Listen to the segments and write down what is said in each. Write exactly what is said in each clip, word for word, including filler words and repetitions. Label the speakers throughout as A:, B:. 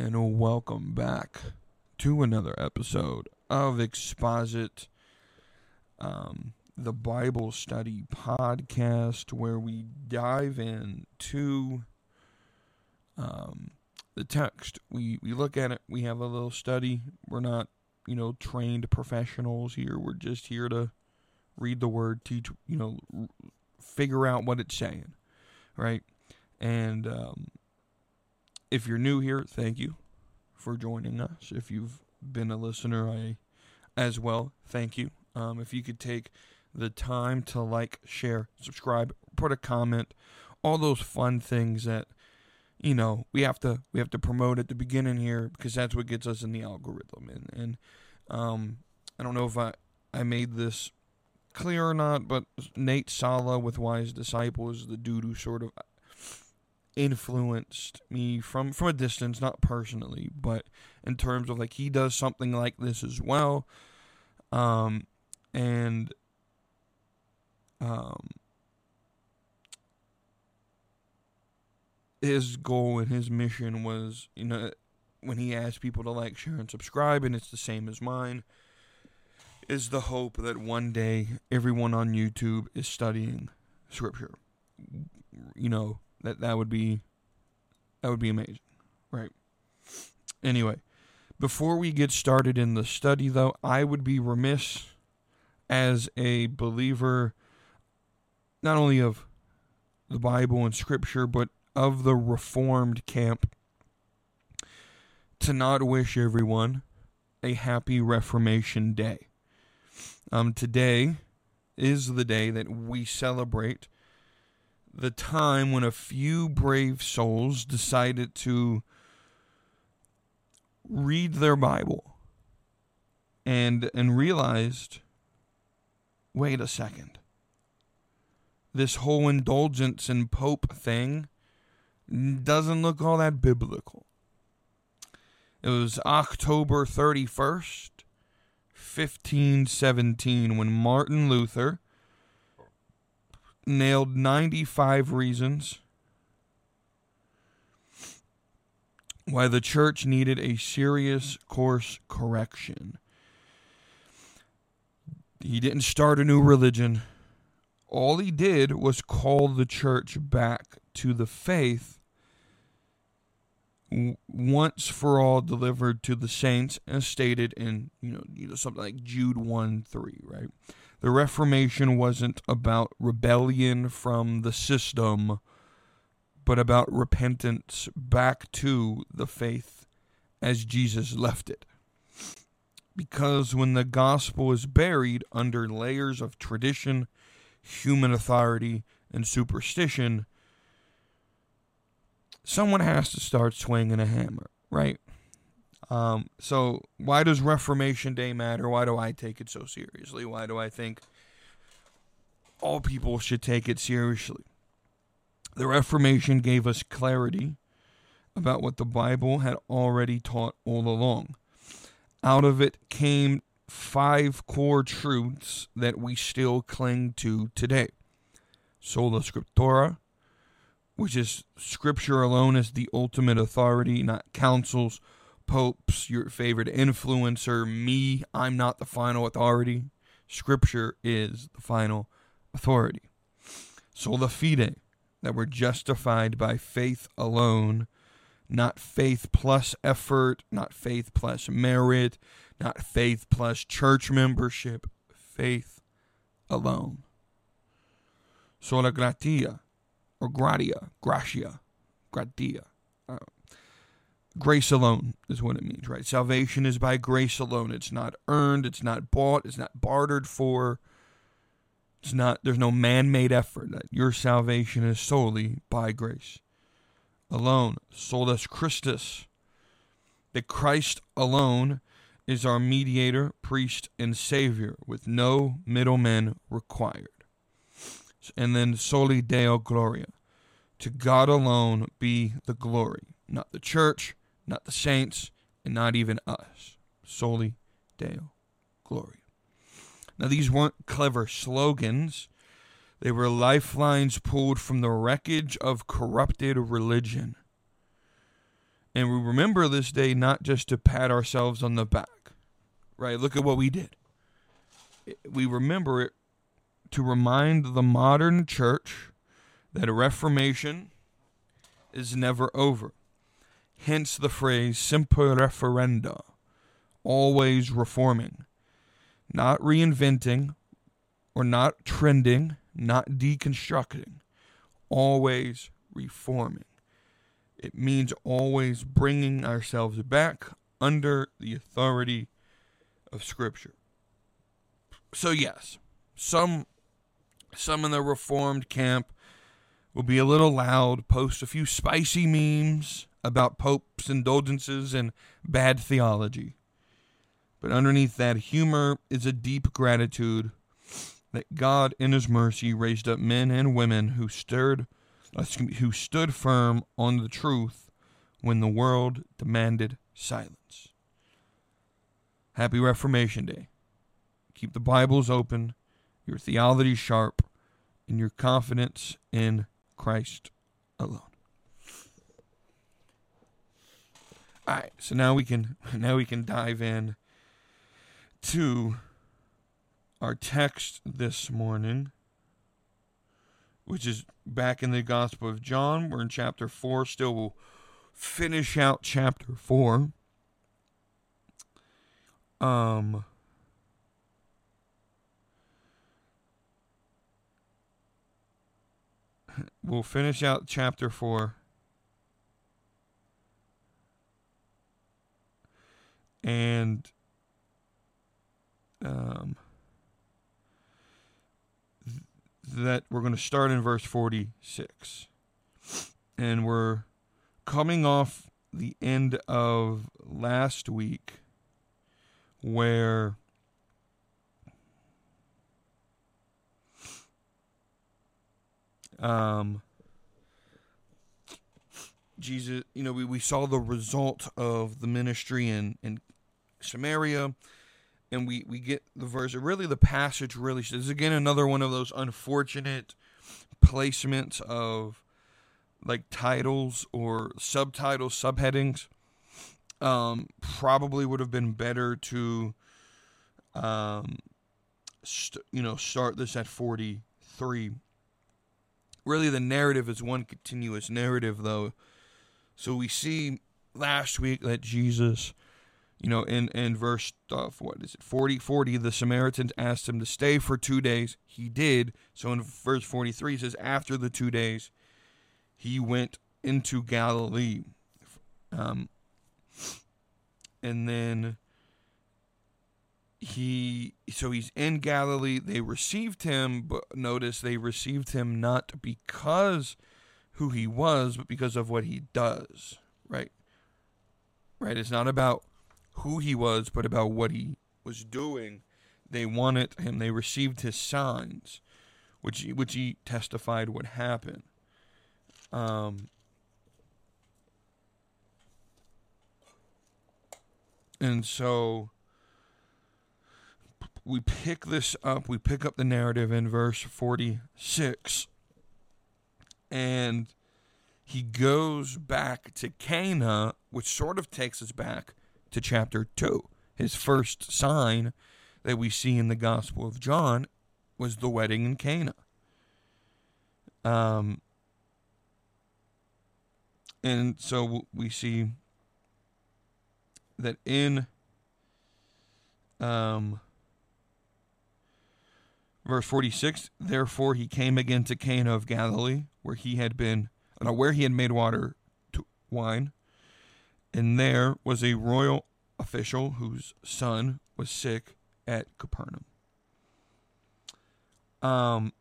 A: and welcome back to another episode of Exposit, um, the Bible study podcast, where we dive into um, the text. We we look at it. We have a little study. We're not, you know, trained professionals here. We're just here to read the word, teach, you know, r- figure out what it's saying, right? And um, if you're new here, thank you for joining us. If you've been a listener, I, as well, thank you. Um, if you could take the time to like, share, subscribe, put a comment, all those fun things that, you know, we have to we have to promote at the beginning here, because that's what gets us in the algorithm. And and um, I don't know if I I made this clear or not, but Nate Sala with Wise Disciples, the dude who sort of influenced me from, from a distance, not personally, but in terms of, like, he does something like this as well. Um, and, um, his goal and his mission was, you know, when he asked people to like, share, and subscribe, and it's the same as mine, is the hope that one day everyone on YouTube is studying Scripture. You know, that that would be that would be amazing, right? Anyway, before we get started in the study, though, I would be remiss as a believer, not only of the Bible and Scripture, but of the Reformed camp, to not wish everyone a happy Reformation Day. Um, today is the day that we celebrate the time when a few brave souls decided to read their Bible and and realized, wait a second, this whole indulgence in Pope thing doesn't look all that biblical. It was October thirty-first, fifteen seventeen, when Martin Luther nailed ninety-five reasons why the church needed a serious course correction. He didn't start a new religion. All he did was call the church back to the faith once for all delivered to the saints, as stated in, you know, you know something like Jude one three, right? The Reformation wasn't about rebellion from the system, but about repentance back to the faith as Jesus left it. Because when the gospel is buried under layers of tradition, human authority, and superstition, someone has to start swinging a hammer, right? Um, so why does Reformation Day matter? Why do I take it so seriously? Why do I think all people should take it seriously? The Reformation gave us clarity about what the Bible had already taught all along. Out of it came five core truths that we still cling to today. Sola Scriptura, which is Scripture alone is the ultimate authority, not councils, popes, your favorite influencer, me. I'm not the final authority. Scripture is the final authority. Sola fide, that we're justified by faith alone, not faith plus effort, not faith plus merit, not faith plus church membership, faith alone. Sola gratia, or gratia, gratia, gratia. Uh, grace alone is what it means, right? Salvation is by grace alone. It's not earned. It's not bought. It's not bartered for. It's not. There's no man-made effort. That your salvation is solely by grace alone. Solus Christus. That Christ alone is our mediator, priest, and savior, with no middlemen required. And then soli Deo Gloria. To God alone be the glory. Not the church, not the saints, and not even us. Soli Deo Gloria. Now, these weren't clever slogans. They were lifelines pulled from the wreckage of corrupted religion. And we remember this day not just to pat ourselves on the back, right? Look at what we did. We remember it to remind the modern church that a reformation is never over. Hence the phrase, semper referenda, always reforming. Not reinventing or not trending, not deconstructing, always reforming. It means always bringing ourselves back under the authority of Scripture. So yes, some some in the Reformed camp will be a little loud, post a few spicy memes about Pope's indulgences and bad theology. But underneath that humor is a deep gratitude that God in his mercy raised up men and women who stirred who stood firm on the truth when the world demanded silence. Happy Reformation Day. Keep the Bibles open, your theology sharp, and your confidence in Christ alone. All right, so now we can now we can dive in to our text this morning, which is back in the Gospel of John. We're in chapter four. Still, we'll finish out chapter four. Um, we'll finish out chapter four. And um, th- that we're going to start in verse forty-six. And we're coming off the end of last week where um, Jesus, you know, we, we saw the result of the ministry in, in Samaria, and we, we get the verse, really the passage really says, again, another one of those unfortunate placements of like titles or subtitles, subheadings. Um, probably would have been better to, um, st- you know, start this at forty-three. Really, the narrative is one continuous narrative, though. So we see last week that Jesus, you know, in, in verse, uh, what is it, forty, forty, the Samaritans asked him to stay for two days. He did. So in verse forty-three, it says, after the two days, he went into Galilee. Um, and then he, so he's in Galilee. They received him, but notice they received him not because who he was, but because of what he does, right? Right? It's not about who he was, but about what he was doing. They wanted him. They received his signs, which he, which he testified would happen. Um, and so we pick this up. We pick up the narrative in verse forty-six. And he goes back to Cana, which sort of takes us back to chapter two. His first sign that we see in the Gospel of John was the wedding in Cana. Um, and so we see that in um, verse forty-six, therefore he came again to Cana of Galilee, where he had been, uh, where he had made water to wine, and there was a royal official whose son was sick at Capernaum. Um,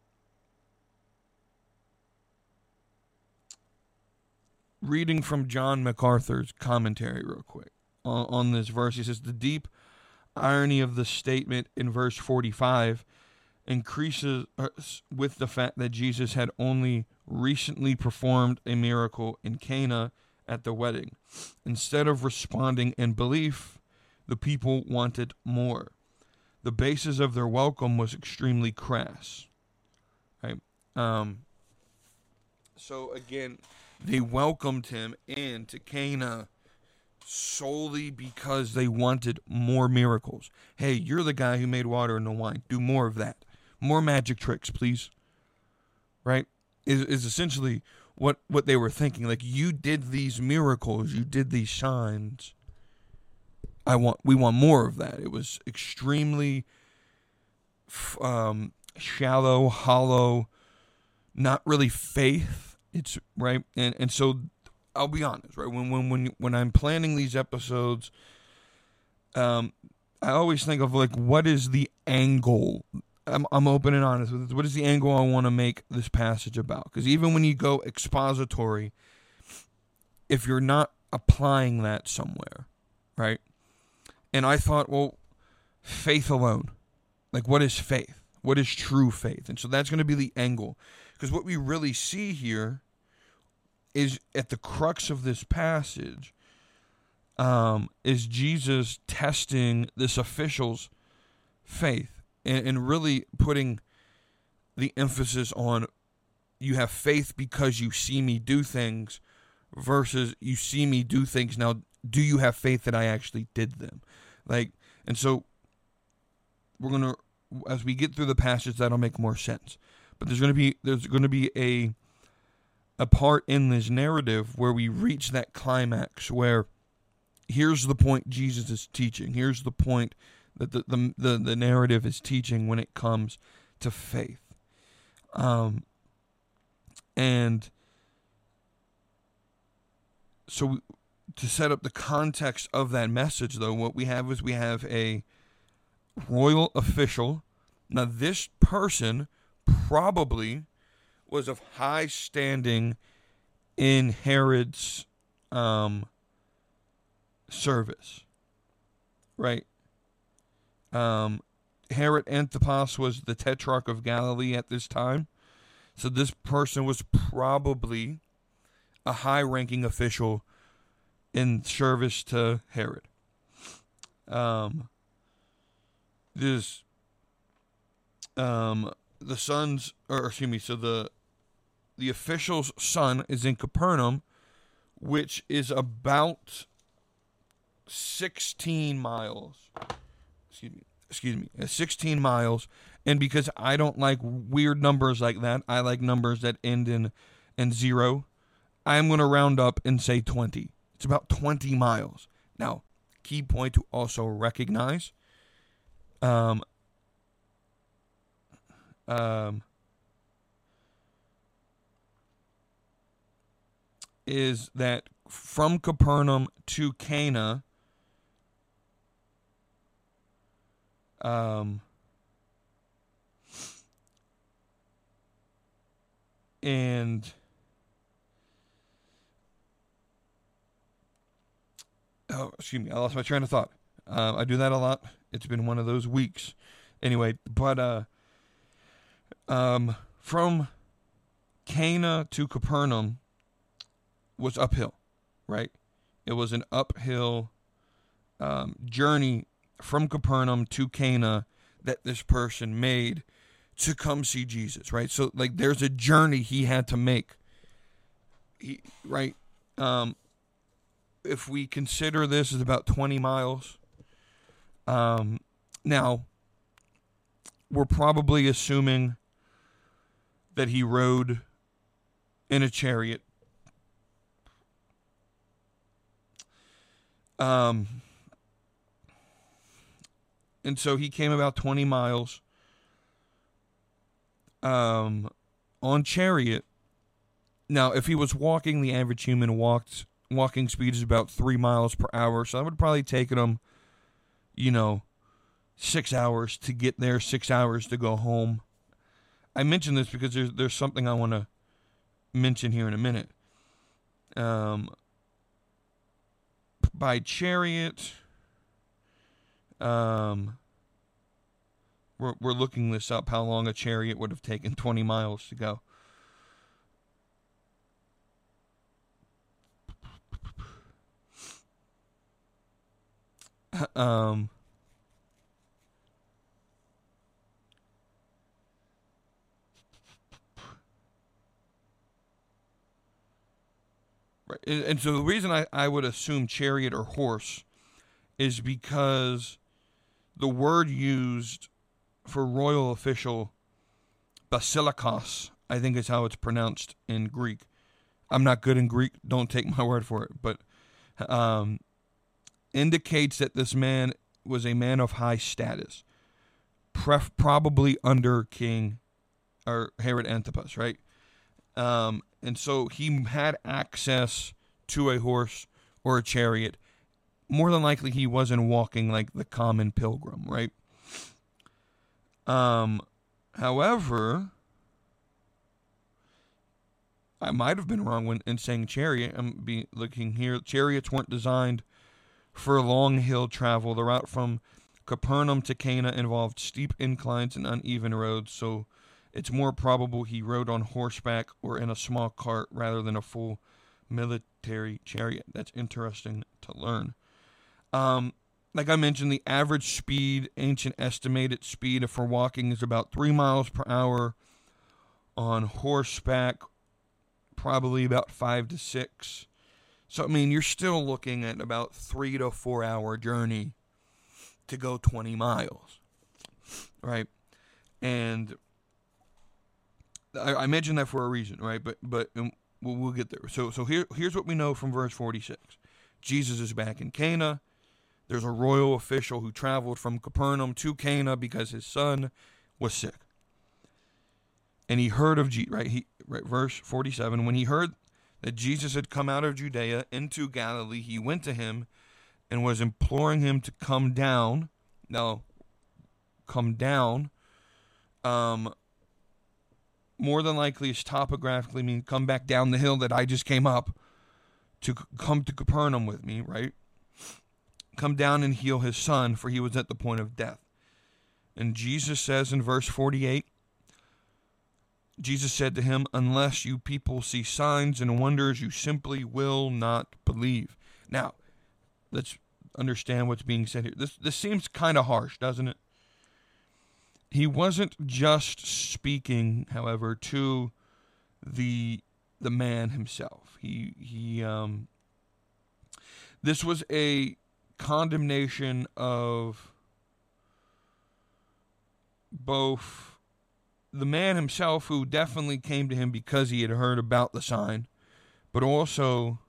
A: reading from John MacArthur's commentary real quick on, on this verse, he says, the deep irony of the statement in verse forty-five increases with the fact that Jesus had only recently performed a miracle in Cana at the wedding. Instead of responding in belief, the people wanted more. The basis of their welcome was extremely crass. Right? Um, so again, they welcomed him into Cana solely because they wanted more miracles. Hey, you're the guy who made water into wine. Do more of that. More magic tricks, please. Right? Is is essentially what, what they were thinking. Like, you did these miracles. You did these signs. I want. We want more of that. It was extremely um, shallow, hollow, not really faith. It's right. And, and so I'll be honest, right? When when when when I'm planning these episodes, um, I always think of like, what is the angle? I'm I'm open and honest with this. What is the angle I want to make this passage about? Because even when you go expository, if you're not applying that somewhere, right? And I thought, well, faith alone. Like, what is faith? What is true faith? And so that's going to be the angle. Because what we really see here is at the crux of this passage um, is Jesus testing this official's faith and, and really putting the emphasis on you have faith because you see me do things versus you see me do things. Now, do you have faith that I actually did them? Like, and so we're going to, as we get through the passage, that'll make more sense. But there's going to be, there's going to be a, a part in this narrative where we reach that climax where here's the point Jesus is teaching. Here's the point that the, the, the, the narrative is teaching when it comes to faith. Um, and so we, to set up the context of that message, though, what we have is we have a royal official. Now, this person probably was of high standing in Herod's um, service, right? Um, Herod Antipas was the tetrarch of Galilee at this time. So this person was probably a high-ranking official in service to Herod. Um, this, um, the son's, or excuse me, so the the official's son is in Capernaum, which is about sixteen miles. Excuse me, excuse me, sixteen miles. And because I don't like weird numbers like that, I like numbers that end in in zero. I'm going to round up and say twenty. It's about twenty miles. Now, key point to also recognize, um, um, is that from Capernaum to Cana, um, and oh, excuse me, I lost my train of thought. Uh, I do that a lot. It's been one of those weeks. Anyway, but uh, um, from Cana to Capernaum was uphill, right? It was an uphill um, journey from Capernaum to Cana that this person made to come see Jesus, right? So, like, there's a journey he had to make, he, right? Um, if we consider this as about twenty miles, um, now, we're probably assuming that he rode in a chariot. Um, and so he came about twenty miles um, on chariot. Now, if he was walking, the average human walked walking speed is about three miles per hour. So that would probably take him, you know, six hours to get there, six hours to go home. I mention this because there's there's something I want to mention here in a minute. Um, by chariot, um, we're we're looking this up. How long a chariot would have taken twenty miles to go? Um. Right. And, and so the reason I, I would assume chariot or horse is because the word used for royal official, basilikos, I think is how it's pronounced in Greek. I'm not good in Greek, don't take my word for it, but um, indicates that this man was a man of high status, pref- probably under King or Herod Antipas, right? Um, and so he had access to a horse or a chariot. More than likely, he wasn't walking like the common pilgrim, right? Um, however, I might have been wrong when in saying chariot. I'm be looking here. Chariots weren't designed for long hill travel. The route from Capernaum to Cana involved steep inclines and uneven roads, so it's more probable he rode on horseback or in a small cart rather than a full military chariot. That's interesting to learn. Um, like I mentioned, the average speed, ancient estimated speed for walking is about three miles per hour. On horseback, probably about five to six. So, I mean, you're still looking at about three to four hour journey to go twenty miles, right? And I, I mentioned that for a reason, right? But but um, we'll, we'll get there. So so here here's what we know from verse forty-six. Jesus is back in Cana. There's a royal official who traveled from Capernaum to Cana because his son was sick. And he heard of, G- right, he, right, verse forty-seven, when he heard that Jesus had come out of Judea into Galilee, he went to him and was imploring him to come down. Now, come down, um, more than likely is topographically mean come back down the hill that I just came up to c- come to Capernaum with me, right? Come down and heal his son, for he was at the point of death. And Jesus says in verse forty-eight, Jesus said to him, unless you people see signs and wonders, you simply will not believe. Now, let's understand what's being said here. This this seems kind of harsh, doesn't it? He wasn't just speaking, however, to the the man himself. He he um this was a condemnation of both the man himself, who definitely came to him because he had heard about the sign, but also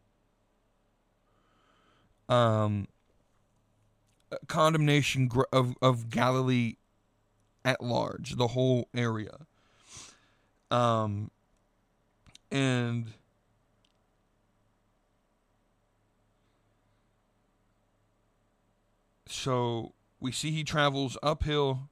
A: um, condemnation of, of Galilee at large, the whole area. Um, and so we see he travels uphill.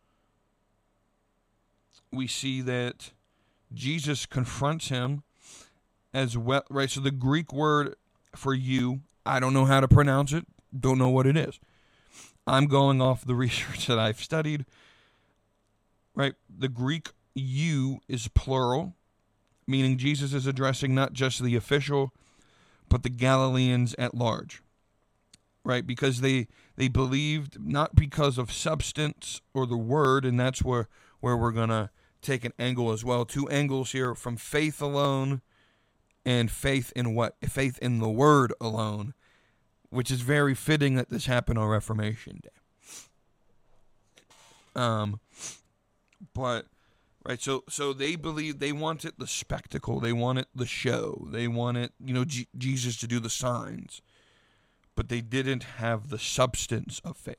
A: We see that Jesus confronts him as well, right? So the Greek word for you, I don't know how to pronounce it, don't know what it is. I'm going off the research that I've studied, right? The Greek you is plural, meaning Jesus is addressing not just the official, but the Galileans at large, right? Because they they believed not because of substance or the word, and that's where, where we're going to take an angle as well. Two angles here from faith alone and faith in what? Faith in the word alone, which is very fitting that this happened on Reformation Day. Um, but, right, so so they believed, they wanted the spectacle, they wanted the show, they wanted, you know, G- Jesus to do the signs, but they didn't have the substance of faith.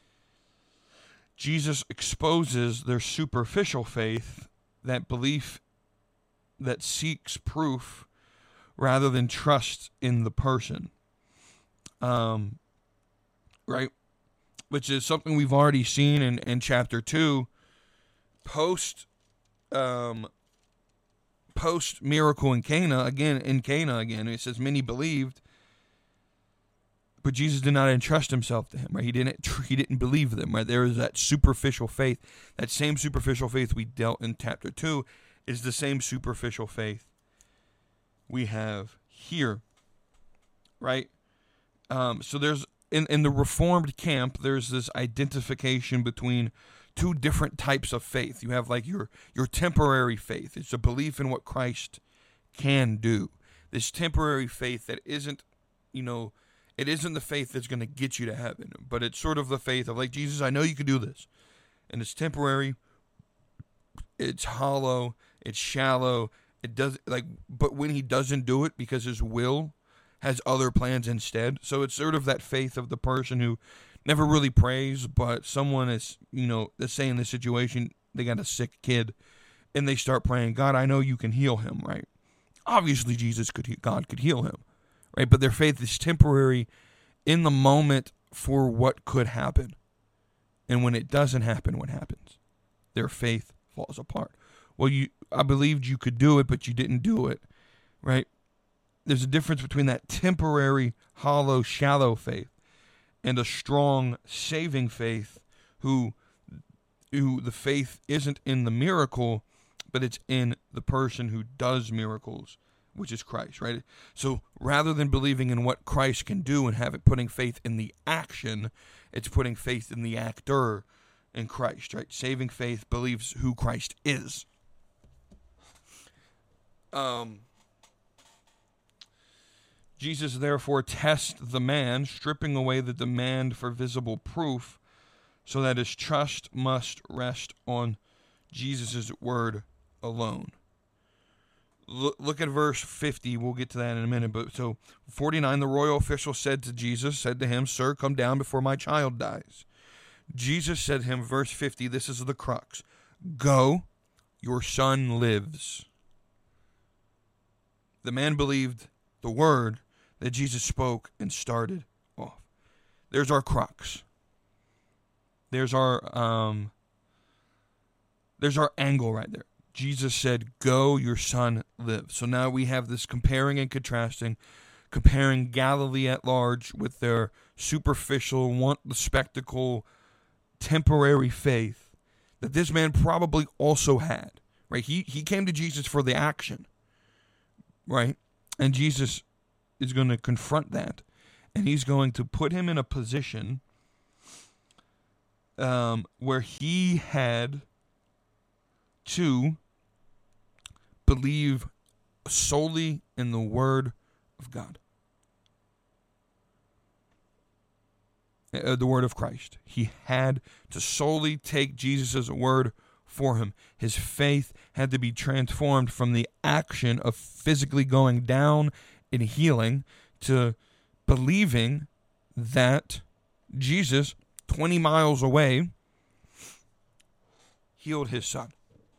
A: Jesus exposes their superficial faith, that belief that seeks proof rather than trust in the person. Um, right? Which is something we've already seen in, in chapter two. Post, um, post miracle in Cana, again, in Cana again, it says many believed, but Jesus did not entrust himself to him, right? He didn't he didn't believe them, right? There is that superficial faith. That same superficial faith we dealt in chapter two is the same superficial faith we have here, right? Um, so there's, in, in the Reformed camp, there's this identification between two different types of faith. You have like your, your temporary faith. It's a belief in what Christ can do. this temporary faith that isn't, you know, it isn't the faith that's going to get you to heaven, but it's sort of the faith of like, Jesus, I know you can do this. And it's temporary, it's hollow, it's shallow, it does like, but when he doesn't do it because his will has other plans instead. So it's sort of that faith of the person who never really prays, but someone is, you know, let's say in this situation, they got a sick kid and they start praying, God, I know you can heal him, right? Obviously Jesus could, God could heal him, right? But their faith is temporary in the moment for what could happen. And when it doesn't happen, what happens? Their faith falls apart. Well, you, I believed you could do it, but you didn't do it, right? There's a difference between that temporary, hollow, shallow faith and a strong, saving faith who, who the faith isn't in the miracle, but it's in the person who does miracles, which is Christ, right? So rather than believing in what Christ can do and have it putting faith in the action, it's putting faith in the actor in Christ, right? Saving faith believes who Christ is. Um, Jesus therefore tests the man, stripping away the demand for visible proof, so that his trust must rest on Jesus' word alone. Look, look at verse fifty. We'll get to that in a minute. But so forty-nine, the royal official said to Jesus, said to him, Sir, come down before my child dies. Jesus said to him, verse fifty, this is the crux. Go, your son lives. The man believed the word that Jesus spoke and started off. There's our crux. There's our um. There's our angle right there. Jesus said, go, your son lives. So now we have this comparing and contrasting, comparing Galilee at large with their superficial, want the spectacle, temporary faith that this man probably also had, right? He, he came to Jesus for the action, right? And Jesus is going to confront that, and he's going to put him in a position um, where he had to believe solely in the word of God. Uh, the word of Christ. He had to solely take Jesus' word for him. His faith had to be transformed from the action of physically going down and healing to believing that Jesus, twenty miles away, healed his son.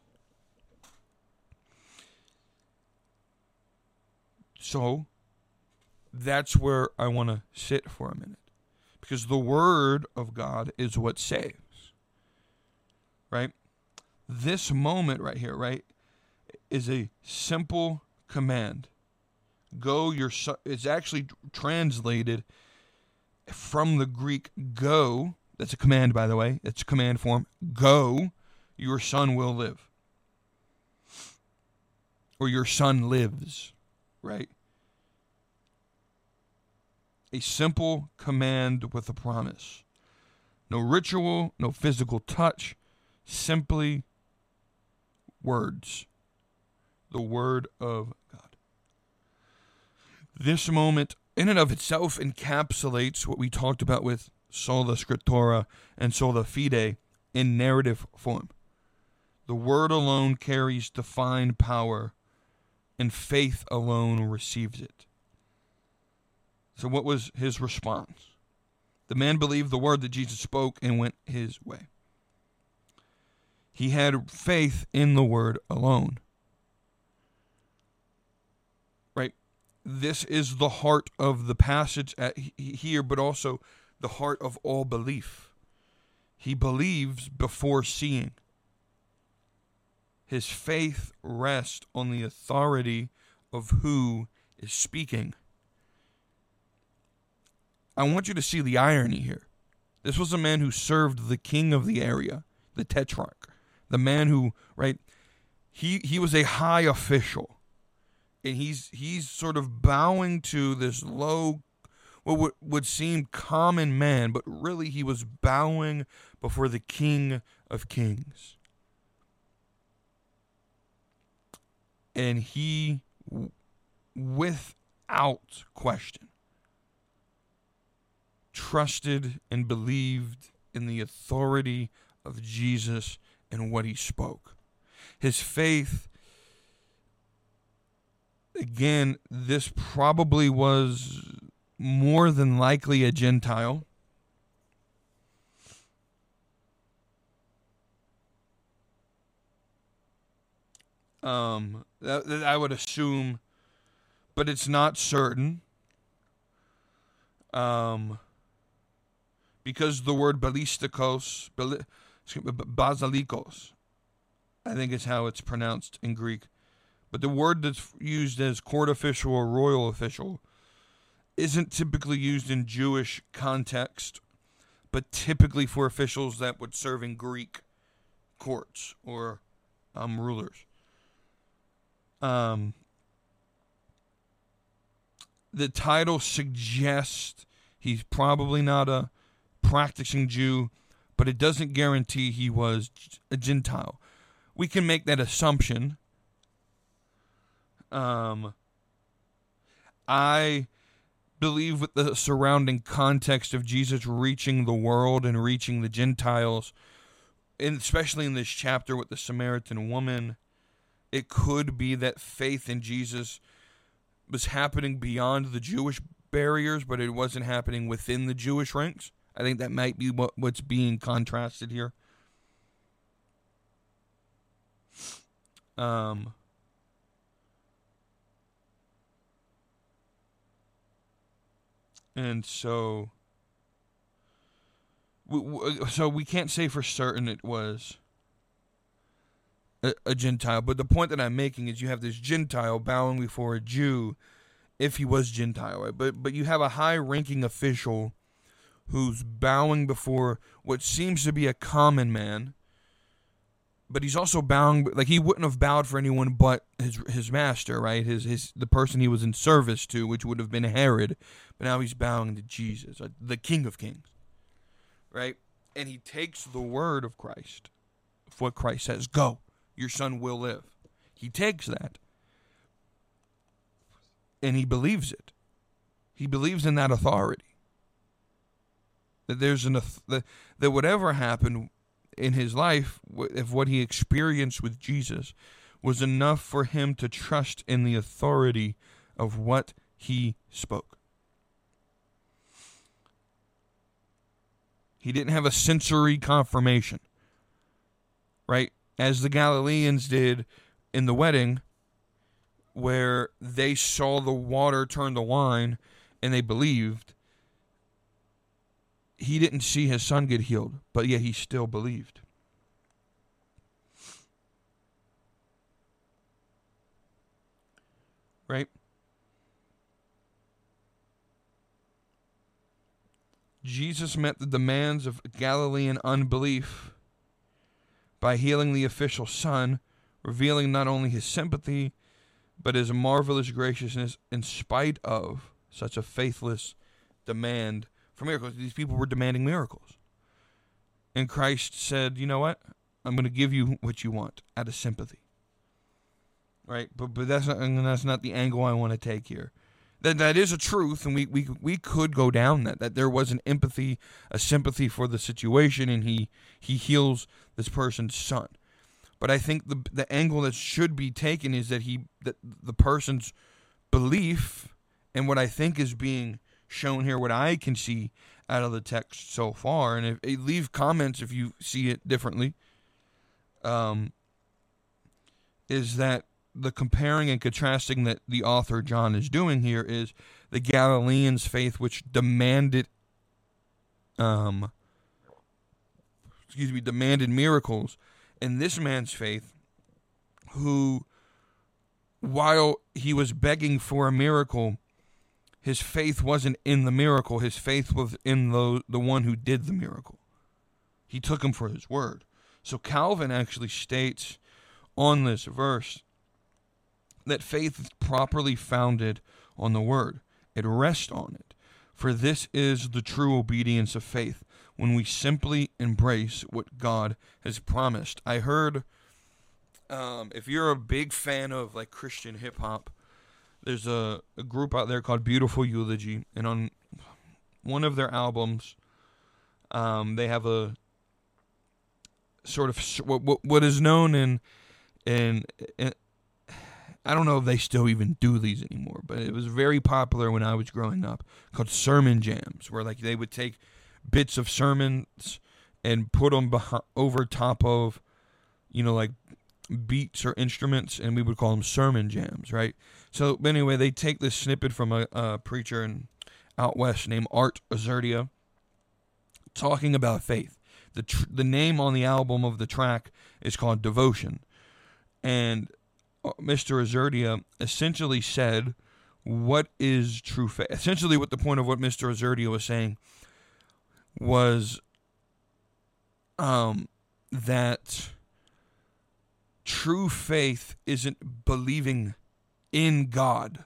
A: So, that's where I want to sit for a minute. Because the word of God is what saves. Right? This moment right here, right, is a simple command. Go, your son. It's actually translated from the Greek go. That's a command, by the way. It's a command form. Go, your son will live. Or your son lives. Right? A simple command with a promise. No ritual, no physical touch, simply words. The word of God. This moment, in and of itself, encapsulates what we talked about with sola scriptura and sola fide in narrative form. The word alone carries divine power, and faith alone receives it. So what was his response? The man believed the word that Jesus spoke and went his way. He had faith in the word alone. Right? This is the heart of the passage at here, but also the heart of all belief. He believes before seeing. His faith rests on the authority of who is speaking. I want you to see the irony here. This was a man who served the king of the area, the tetrarch. The man who, right, he he was a high official. And he's he's sort of bowing to this low, what would, would seem common man, but really he was bowing before the King of Kings. And he without question, trusted and believed in the authority of Jesus and what he spoke. His faith, again, this probably was more than likely a Gentile. Um, that, that I would assume, but it's not certain. Um, because the word balistikos, basalikos, I think is how it's pronounced in Greek. But the word that's used as court official or royal official isn't typically used in Jewish context, but typically for officials that would serve in Greek courts or um, rulers. Um, the title suggests he's probably not a practicing Jew, but it doesn't guarantee he was a Gentile. We can make that assumption. Um, I believe with the surrounding context of Jesus reaching the world and reaching the Gentiles, and especially in this chapter with the Samaritan woman, it could be that faith in Jesus was happening beyond the Jewish barriers, but it wasn't happening within the Jewish ranks. I think that might be what, what's being contrasted here. Um, and so, we, so we can't say for certain it was A, a Gentile, but the point that I'm making is you have this Gentile bowing before a Jew, if he was Gentile, right? But but you have a high-ranking official who's bowing before what seems to be a common man, but he's also bowing like he wouldn't have bowed for anyone but his his master, right? His his the person he was in service to, which would have been Herod, but now he's bowing to Jesus, the King of Kings, right? And he takes the word of Christ, of what Christ says, go. Your son will live. He takes that, and he believes it. He believes in that authority. That there's an that, that whatever happened in his life, if what he experienced with Jesus was enough for him to trust in the authority of what he spoke. He didn't have a sensory confirmation, right? As the Galileans did in the wedding, where they saw the water turn to wine and they believed. He didn't see his son get healed, but yet he still believed. Right? Jesus met the demands of Galilean unbelief by healing the official son, revealing not only his sympathy, but his marvelous graciousness in spite of such a faithless demand for miracles. These people were demanding miracles. And Christ said, you know what? I'm going to give you what you want out of sympathy. Right? But but that's not, that's not the angle I want to take here. That that is a truth, and we, we we could go down that, that there was an empathy, a sympathy for the situation, and he, he heals this person's son. But I think the the angle that should be taken is that he that the person's belief, and what I think is being shown here, what I can see out of the text so far, and if, if leave comments if you see it differently, um, is that the comparing and contrasting that the author John is doing here is the Galileans' faith, which demanded, um, excuse me, demanded miracles, and this man's faith, who, while he was begging for a miracle, his faith wasn't in the miracle. His faith was in the the one who did the miracle. He took him for his word. So Calvin actually states on this verse that faith is properly founded on the word. It rests on it. For this is the true obedience of faith, when we simply embrace what God has promised. I heard, um, if you're a big fan of like Christian hip hop, there's a, a group out there called Beautiful Eulogy, and on one of their albums, um, they have a sort of what what, what is known in, in in I don't know if they still even do these anymore, but it was very popular when I was growing up, called sermon jams, where like they would take bits of sermons and put them behind, over top of, you know, like beats or instruments, and we would call them sermon jams, right? So but anyway, they take this snippet from a, a preacher in out west named Art Azurdia, talking about faith. The tr- the name on the album of the track is called Devotion, and Mister Azurdia essentially said, what is true faith? Essentially what the point of what Mister Azurdia was saying was um, that true faith isn't believing in God.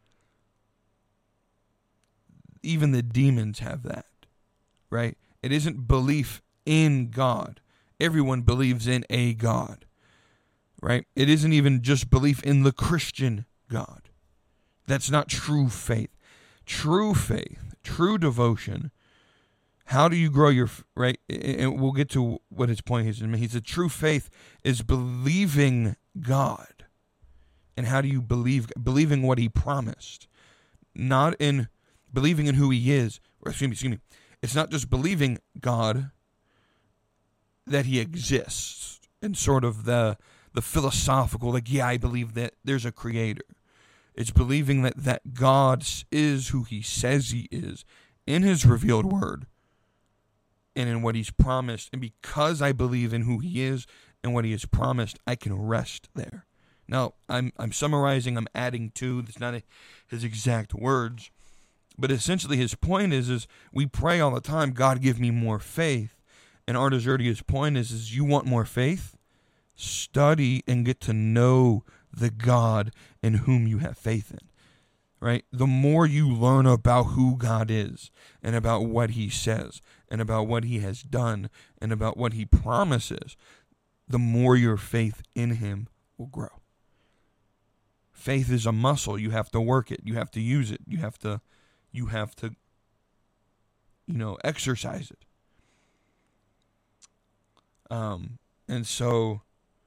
A: Even the demons have that, right? It isn't belief in God. Everyone believes in a God, right? It isn't even just belief in the Christian God. That's not true faith. True faith, true devotion. How do you grow your, right? And we'll get to what his point is. He said true faith is believing God. And how do you believe? Believing what he promised. Not in believing in who he is. Or excuse me, excuse me. It's not just believing God, that he exists in sort of the the philosophical, like, yeah, I believe that there's a creator. It's believing that, that God is who he says he is in his revealed word and in what he's promised. And because I believe in who he is and what he has promised, I can rest there. Now, I'm I'm summarizing, I'm adding to, it's not a, his exact words, but essentially his point is, is we pray all the time, God, give me more faith. And Art Azurdia's point is, is you want more faith? Study and get to know the God in whom you have faith in, right? The more you learn about who God is and about what he says and about what he has done and about what he promises, the more your faith in him will grow. Faith is a muscle. You have to work it. You have to use it. You have to, you have to, you know, exercise it. Um, and so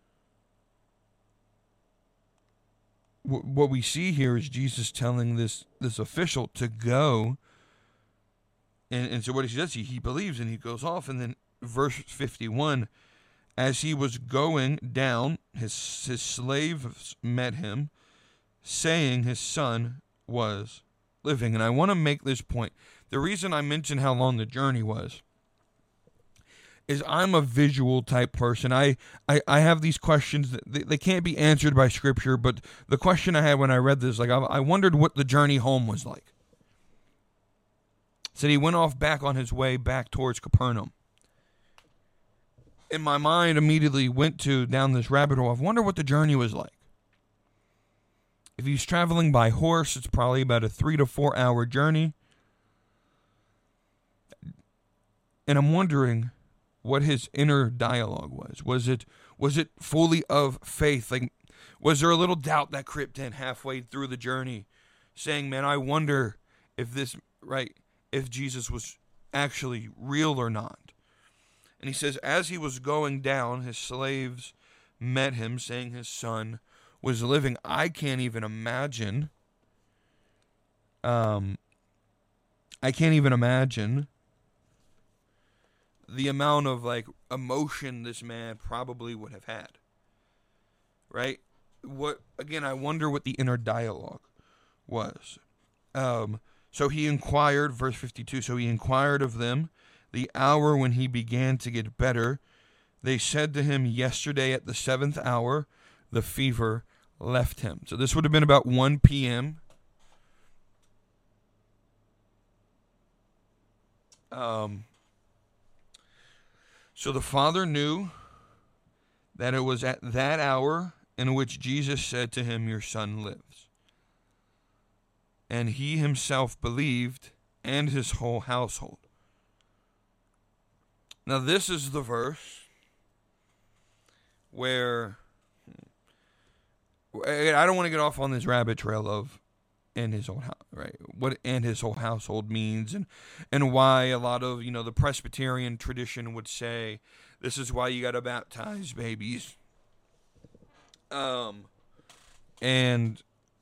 A: w- what we see here is Jesus telling this, this official to go. And, and so what he does, he, he believes and he goes off. And then verse fifty-one, as he was going down, his, his slaves met him, saying his son was living. And I want to make this point. The reason I mentioned how long the journey was is I'm a visual type person. I, I, I have these questions that they, they can't be answered by scripture, but the question I had when I read this, like I, I wondered what the journey home was like. It said he went off back on his way back towards Capernaum. And my mind immediately went to down this rabbit hole. I wonder what the journey was like. If he's traveling by horse, it's probably about a three to four hour journey. And I'm wondering what his inner dialogue was. Was it was it fully of faith? Like, was there a little doubt that crept in halfway through the journey, saying, man, I wonder if this, right, if Jesus was actually real or not? And he says, as he was going down, his slaves met him, saying his son was living. I can't even imagine. Um, I can't even imagine the amount of like emotion this man probably would have had, right? What again? I wonder what the inner dialogue was. Um, so he inquired, verse fifty-two. So he inquired of them the hour when he began to get better. They said to him, yesterday at the seventh hour, the fever left him. So this would have been about one p.m. Um. So the father knew that it was at that hour in which Jesus said to him, your son lives. And he himself believed, and his whole household. Now this is the verse where I don't want to get off on this rabbit trail of and his whole house, right? What and his whole household means, and and why a lot of, you know, the Presbyterian tradition would say this is why you got to baptize babies. Um, and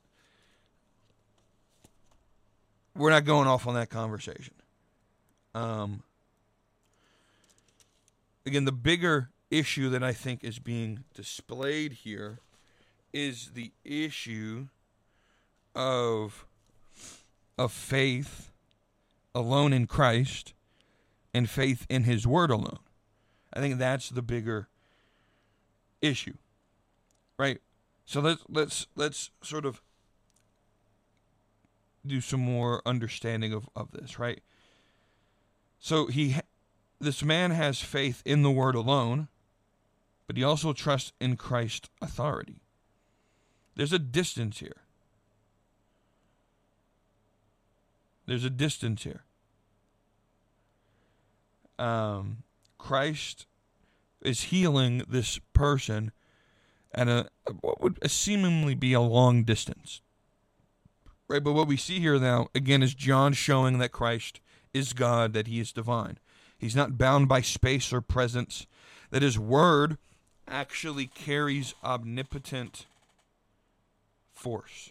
A: we're not going off on that conversation. Um, again, the bigger issue that I think is being displayed here is the issue of of faith alone in Christ and faith in his word alone. I think that's the bigger issue. Right? So let's let's let's sort of do some more understanding of, of this, right? So he this man has faith in the word alone, but he also trusts in Christ's authority. There's a distance here. There's a distance here. Um, Christ is healing this person at a what would seemingly be a long distance. Right, but what we see here now, again, is John showing that Christ is God, that he is divine. He's not bound by space or presence, that his word actually carries omnipotent force.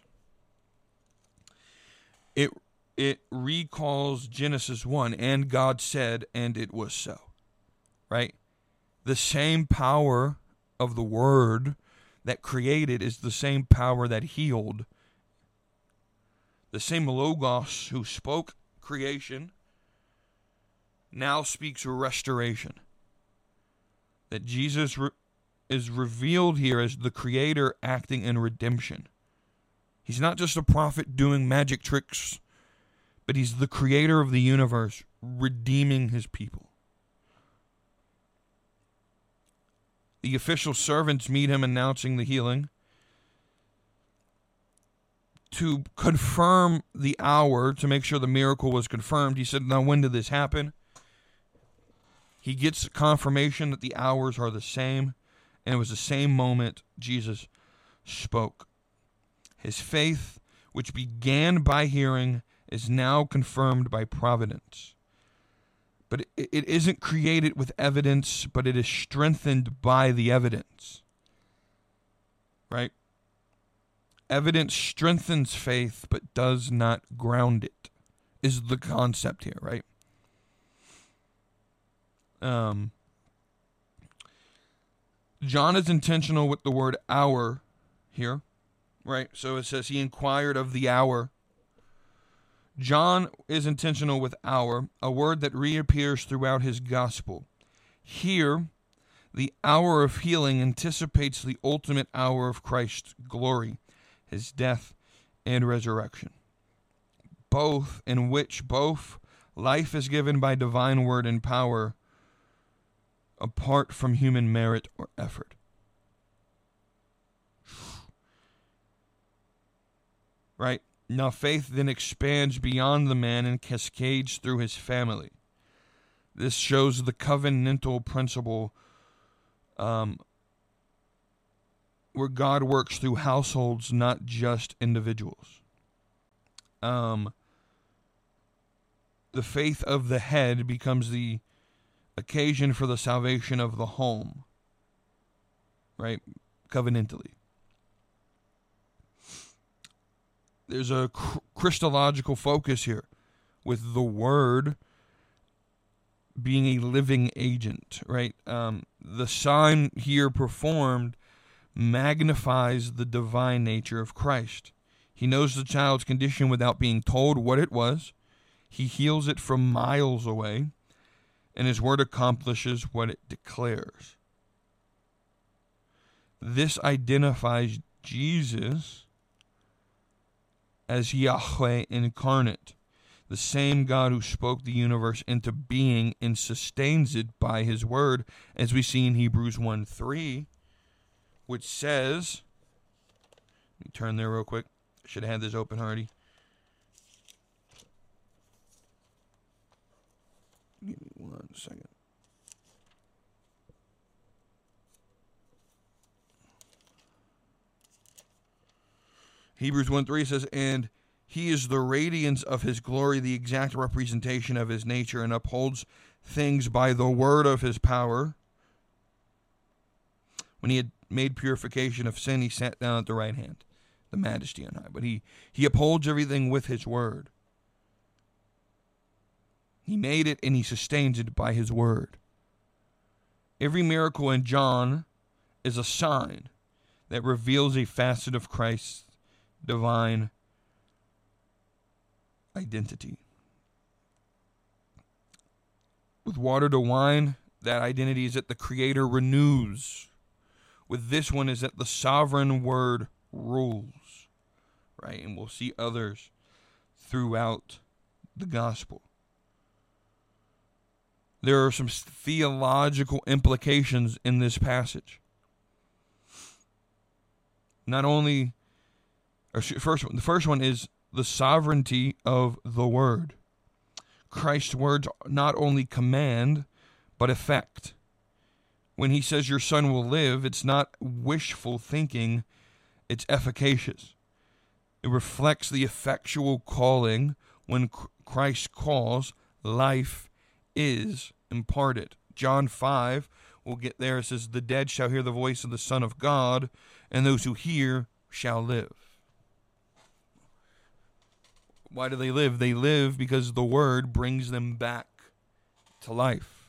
A: It it recalls Genesis one, and God said, and it was so. Right? The same power of the word that created is the same power that healed. The same Logos who spoke creation now speaks restoration. That Jesus re- is revealed here as the creator acting in redemption. He's not just a prophet doing magic tricks, but he's the creator of the universe, redeeming his people. The official servants meet him announcing the healing. To confirm the hour, to make sure the miracle was confirmed, he said, now when did this happen? He gets confirmation that the hours are the same, and it was the same moment Jesus spoke. His faith, which began by hearing, is now confirmed by providence. But it, it isn't created with evidence, but it is strengthened by the evidence. Right? Evidence strengthens faith, but does not ground it, is the concept here, right? Um, John is intentional with the word hour here, right? So it says he inquired of the hour. John is intentional with hour, a word that reappears throughout his gospel. Here, the hour of healing anticipates the ultimate hour of Christ's glory, his death and resurrection, both in which both life is given by divine word and power apart from human merit or effort. Right? Now faith then expands beyond the man and cascades through his family. This shows the covenantal principle um, where God works through households, not just individuals. Um, the faith of the head becomes the occasion for the salvation of the home, right? Covenantally. There's a cr- Christological focus here, with the word being a living agent, right? Um, the sign here performed magnifies the divine nature of Christ. He knows the child's condition without being told what it was. He heals it from miles away, and his word accomplishes what it declares. This identifies Jesus as Yahweh incarnate, the same God who spoke the universe into being and sustains it by his word, as we see in Hebrews one three, which says, let me turn there real quick. I should have had this open already. Give me one second. Hebrews one three says, and He is the radiance of his glory, the exact representation of his nature, and upholds things by the word of his power. When he had made purification of sin, he sat down at the right hand, the majesty on high. But he, he upholds everything with his word. He made it and he sustains it by his word. Every miracle in John is a sign that reveals a facet of Christ's divine identity. With water to wine, that identity is that the Creator renews. With this one is that the sovereign word rules. Right? And we'll see others throughout the gospel. There are some theological implications in this passage. Not only, or first, the first one is the sovereignty of the word. Christ's words not only command, but effect. When he says your son will live, it's not wishful thinking, it's efficacious. It reflects the effectual calling. When Christ calls, life is imparted. John five, we'll get there, it says, the dead shall hear the voice of the Son of God, and those who hear shall live. Why do they live? They live because the word brings them back to life.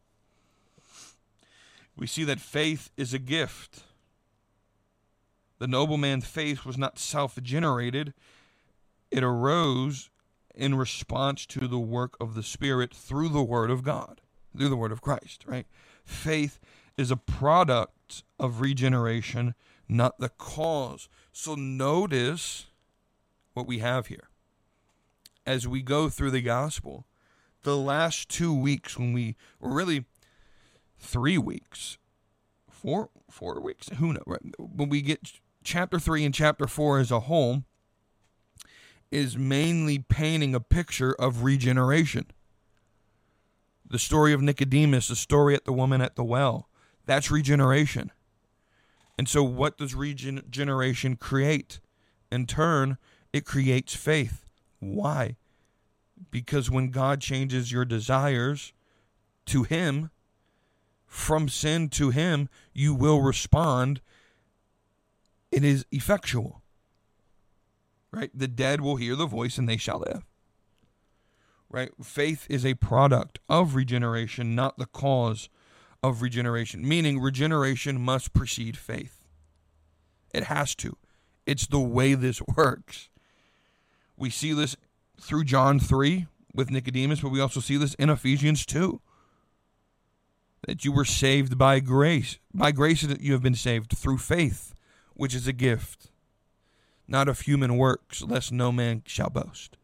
A: We see that faith is a gift. The nobleman's faith was not self-generated. It arose in response to the work of the Spirit through the Word of God, through the Word of Christ, right? Faith is a product of regeneration, not the cause. So notice what we have here. As we go through the gospel, the last two weeks when we, or really three weeks, four, four weeks, who knows, right? When we get chapter three and chapter four as a whole, is mainly painting a picture of regeneration. The story of Nicodemus, the story at the woman at the well, that's regeneration. And so what does regeneration create? In turn, it creates faith. Why? Because when God changes your desires to him, from sin to him, you will respond. It is effectual. Right? The dead will hear the voice and they shall live. Right? Faith is a product of regeneration, not the cause of regeneration. Meaning regeneration must precede faith. It has to. It's the way this works. We see this through John three with Nicodemus, but we also see this in Ephesians two. That you were saved by grace. By grace that you have been saved through faith, which is a gift, not of human works, lest no man shall boast.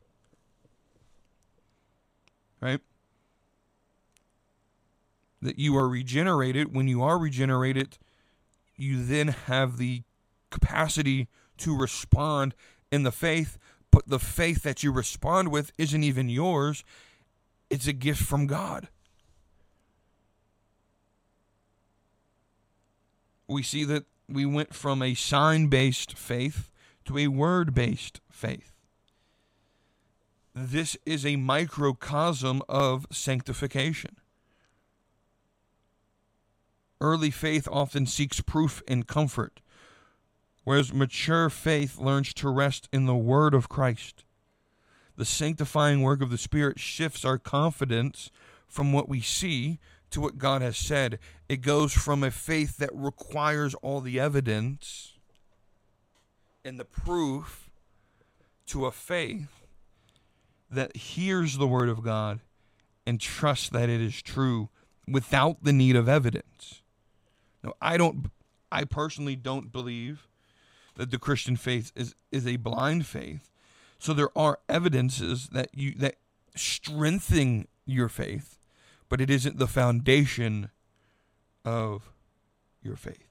A: Right? That you are regenerated. When you are regenerated, you then have the capacity to respond in the faith, but the faith that you respond with isn't even yours. It's a gift from God. We see that we went from a sign-based faith to a word-based faith. This is a microcosm of sanctification. Early faith often seeks proof and comfort, whereas mature faith learns to rest in the word of Christ. The sanctifying work of the Spirit shifts our confidence from what we see to what God has said. It goes from a faith that requires all the evidence and the proof to a faith that hears the word of God and trusts that it is true without the need of evidence. Now, I don't, I personally don't believe that the Christian faith is, is a blind faith. So there are evidences that you that strengthen your faith, but it isn't the foundation of your faith.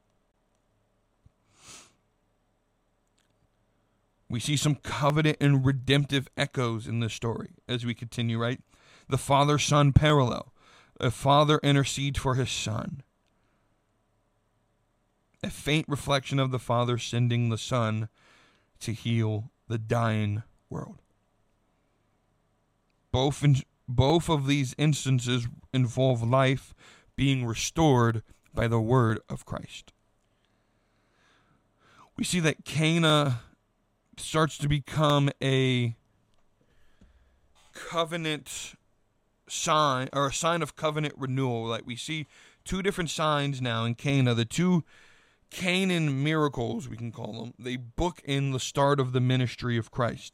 A: We see some covenant and redemptive echoes in this story as we continue, right? The father-son parallel. A father intercedes for his son. A faint reflection of the father sending the son to heal the dying world. Both in, both of these instances involve life being restored by the word of Christ. We see that Cana starts to become a covenant sign, or a sign of covenant renewal. Like we see two different signs now in Cana. The two Canaan miracles, we can call them, they book in the start of the ministry of Christ,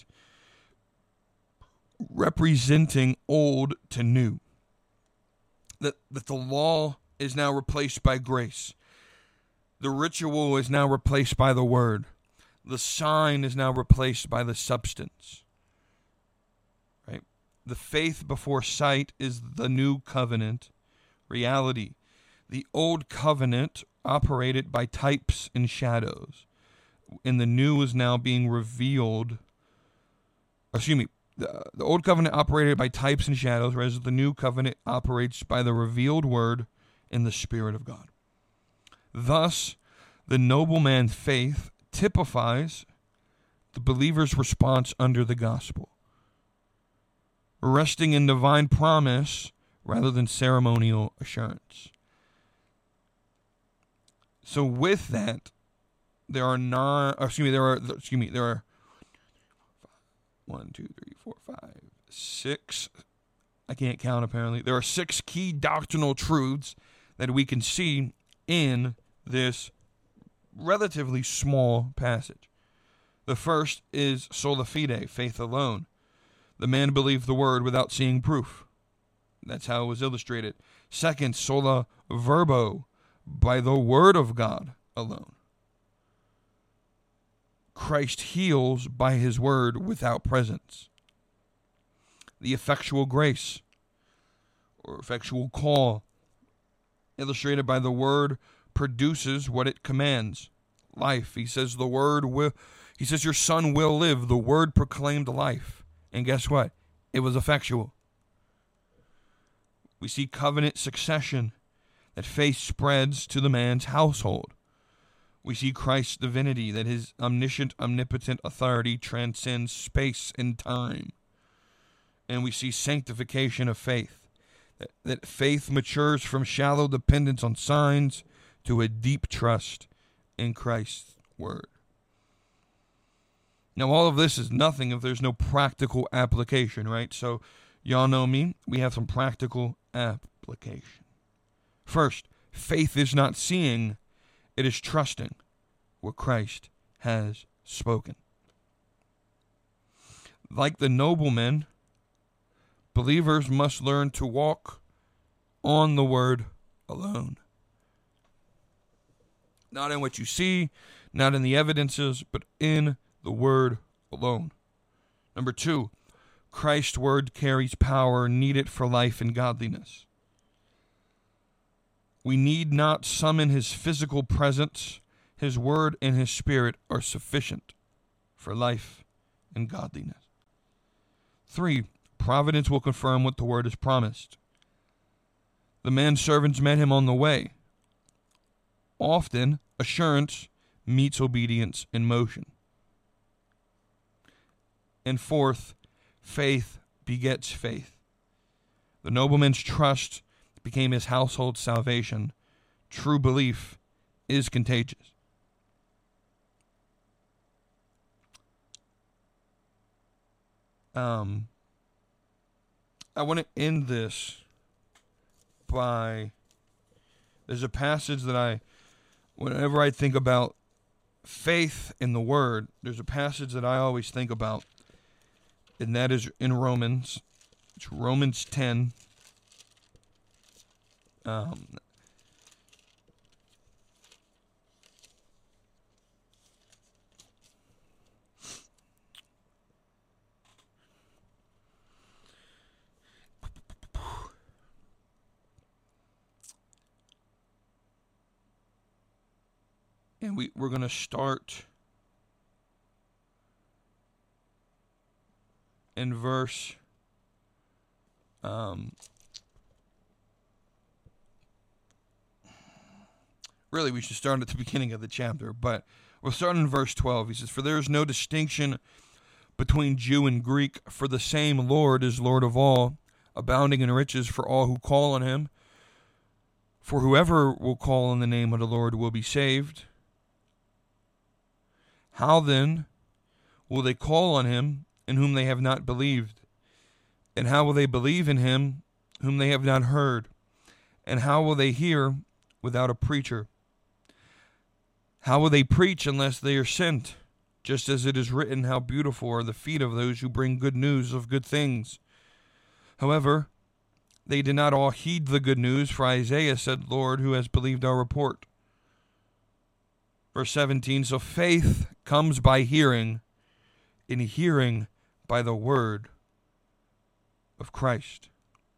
A: representing old to new. That, that the law is now replaced by grace. The ritual is now replaced by the word. The sign is now replaced by the substance. Right? The faith before sight is the new covenant reality. The old covenant operated by types and shadows, and the new is now being revealed. Excuse me. The, the old covenant operated by types and shadows, whereas the new covenant operates by the revealed word in the Spirit of God. Thus, the nobleman's faith typifies the believer's response under the gospel, resting in divine promise rather than ceremonial assurance. So with that, there are nine, excuse me, there are, excuse me, there are one, two, three, four, five, six, I can't count apparently. There are six key doctrinal truths that we can see in this relatively small passage. The first is sola fide, faith alone. The man believed the word without seeing proof. That's how it was illustrated. Second, sola verbo, by the word of God alone. Christ heals by his word without presence. The effectual grace, or effectual call, illustrated by the word produces what it commands, life. He says the word will, he says your son will live. The word proclaimed life. And guess what? It was effectual. We see covenant succession, that faith spreads to the man's household. We see Christ's divinity, that his omniscient, omnipotent authority transcends space and time. And we see sanctification of faith, that, that faith matures from shallow dependence on signs to a deep trust in Christ's word. Now, all of this is nothing if there's no practical application, right? So, y'all know me. We have some practical application. First, faith is not seeing, it is trusting what Christ has spoken. Like the nobleman, believers must learn to walk on the word alone. Not in what you see, not in the evidences, but in the word alone. Number two, Christ's word carries power needed for life and godliness. We need not summon his physical presence. His word and his spirit are sufficient for life and godliness. Three, providence will confirm what the word has promised. The man's servants met him on the way. Often, assurance meets obedience in motion. And fourth, faith begets faith. The nobleman's trust became his household salvation. True belief is contagious. Um, I want to end this by, there's a passage that I, whenever I think about faith in the word, there's a passage that I always think about, and that is in Romans. It's Romans ten. Um, and we, we're going to start in verse um, really we should start at the beginning of the chapter, but we'll start in verse twelve. He says, "For there is no distinction between Jew and Greek, for the same Lord is Lord of all, abounding in riches for all who call on him. For whoever will call on the name of the Lord will be saved. How then will they call on him in whom they have not believed? And how will they believe in him whom they have not heard? And how will they hear without a preacher? How will they preach unless they are sent? Just as it is written, how beautiful are the feet of those who bring good news of good things. However, they did not all heed the good news, for Isaiah said, Lord, who has believed our report? Verse seventeen, so faith comes by hearing, and hearing by the word of Christ.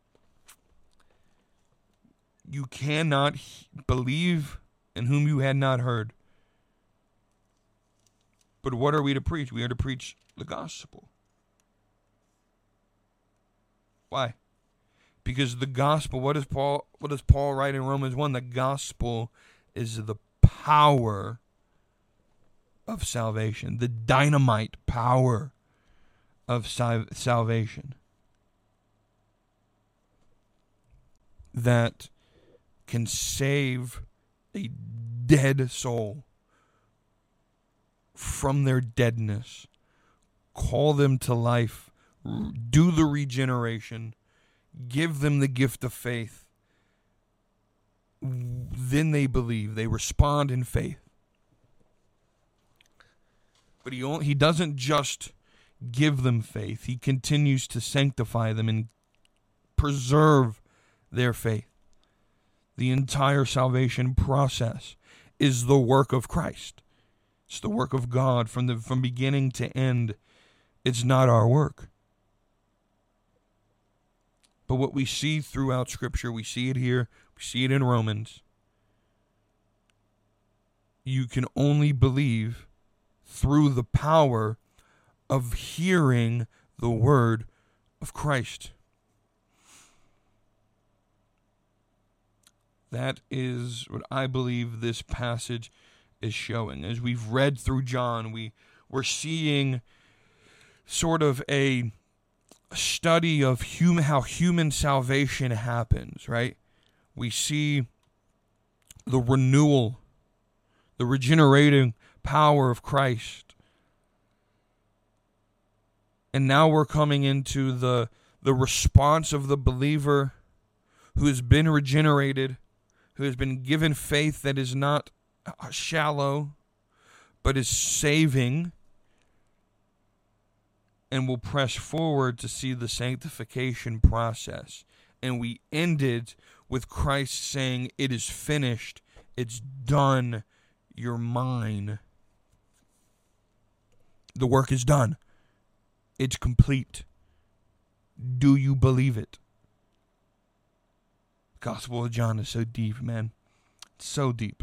A: You cannot believe in whom you had not heard. But what are we to preach? We are to preach the gospel. Why? Because the gospel, what does Paul what does Paul write in Romans one? The gospel is the power of salvation, the dynamite power of sal- salvation that can save a dead soul from their deadness, call them to life, do the regeneration, give them the gift of faith. Then they believe, they respond in faith. But he only, he doesn't just give them faith. He continues to sanctify them and preserve their faith. The entire salvation process is the work of Christ. It's the work of God from the from beginning to end. It's not our work. But what we see throughout Scripture, we see it here, we see it in Romans. You can only believe through the power of hearing the word of Christ. That is what I believe this passage is showing. As we've read through John, we, we're seeing sort of a study of human, how human salvation happens, right? We see the renewal, the regenerating power of Christ. And now we're coming into the, the response of the believer who has been regenerated, who has been given faith that is not shallow, but is saving, and will press forward to see the sanctification process. And we ended with Christ saying, it is finished, it's done, you're mine. The work is done. It's complete. Do you believe it? The Gospel of John is so deep, man. It's so deep.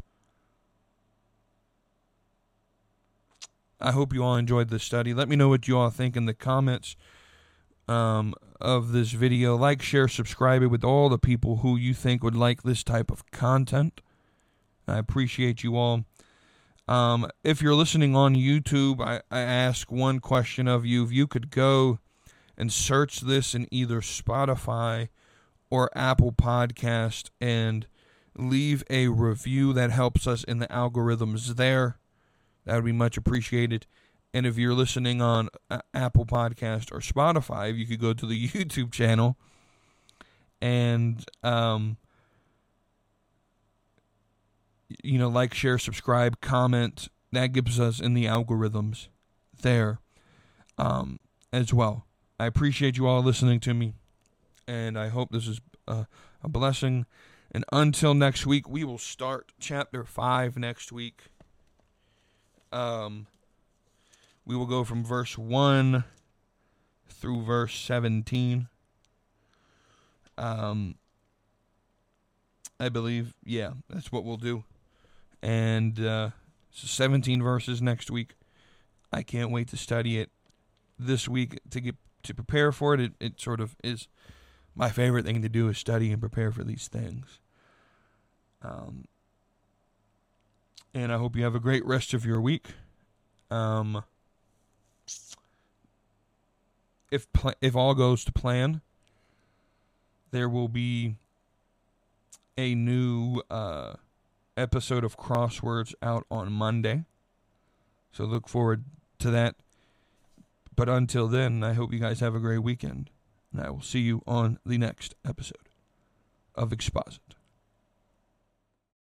A: I hope you all enjoyed this study. Let me know what you all think in the comments um, of this video. Like, share, subscribe it with all the people who you think would like this type of content. I appreciate you all. Um, if you're listening on YouTube, I, I ask one question of you. If you could go and search this in either Spotify or Apple Podcast and leave a review, that helps us in the algorithms there. That would be much appreciated. And if you're listening on Apple Podcast or Spotify, you could go to the YouTube channel and, um, you know, like, share, subscribe, comment. That gives us in the algorithms there um, as well. I appreciate you all listening to me, and I hope this is a, a blessing. And until next week, we will start chapter five next week. Um, we will go from verse one through verse seventeen. Um, I believe, yeah, that's what we'll do. And uh, so seventeen verses next week. I can't wait to study it this week to get to prepare for it. It, it sort of is my favorite thing to do, is study and prepare for these things. Um. And I hope you have a great rest of your week. Um, if pl- if all goes to plan, there will be a new uh, episode of Crosswords out on Monday. So look forward to that. But until then, I hope you guys have a great weekend. And I will see you on the next episode of Exposit.